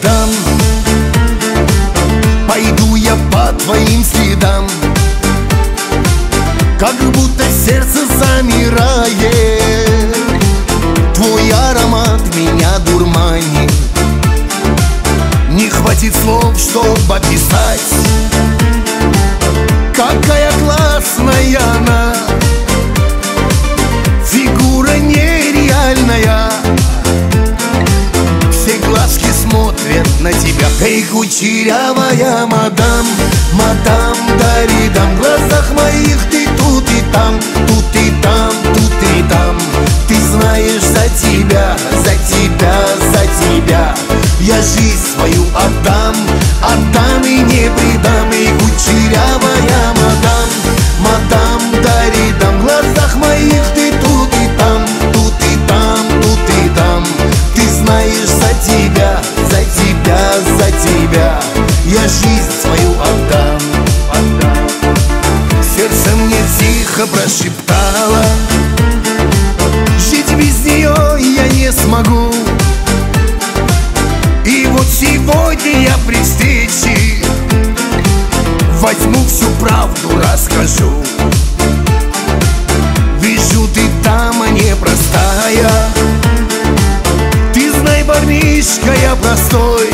отдам. Пойду я по твоим следам, как будто сердце замирает. Твой аромат меня дурманит, не хватит слов, чтобы описать. Какая классная она, фигура нереальная. Все глазки смотрят на тебя. Эй, кучерявая мадам, мадам Даридам, в глазах моих ты тут и там, тут и там, тут и там. Ты знаешь, за тебя, за тебя, за тебя я жизнь свою отдам, отдам и не предам. Эй, кучерявая мадам, мадам Даридам, в глазах моих ты тут и там, тут и там, тут и там. Ты знаешь, за тебя, за тебя, за тебя я жизнь свою отдам, отдам. Сердце мне тихо прошептало: жить без нее я не смогу. И вот сегодня я при встрече возьму всю правду, расскажу. Вижу, ты дама непростая, ты знай, парнишка, я простой.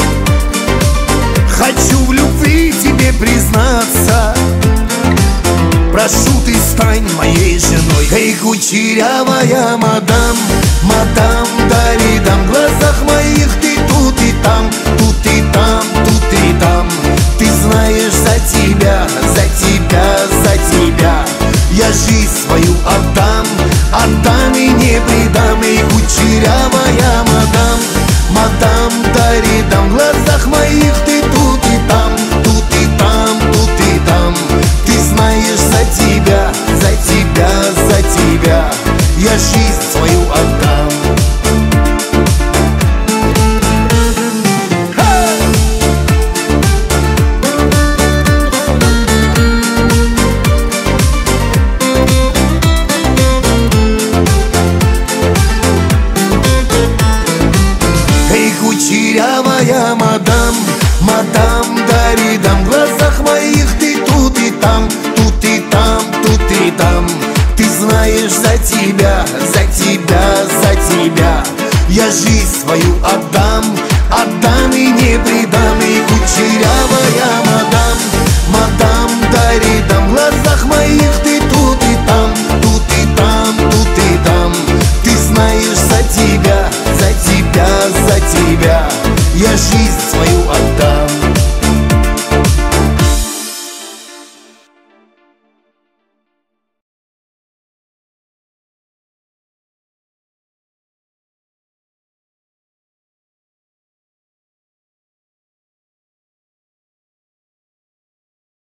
Хочу в любви тебе признаться, прошу, ты стань моей женой. Эй, кучерявая мадам, мадам Даридам, в глазах моих ты тут и там, тут и там, тут и там. Ты знаешь, за тебя, за тебя, за тебя я жизнь свою отдам, отдам и не предам. Эй, кучерявая мадам, мадам Даридам, в глазах моих ты тут и там, тут и там, тут и там. Ты знаешь, за тебя, за тебя, за тебя я жизнь свою отдам. Эй, кучерявая мадам, мадам Даридам, в глазах моих ты тут и там, тут и там, тут и там. Ты знаешь, за тебя, за тебя, за тебя я жизнь свою отдам.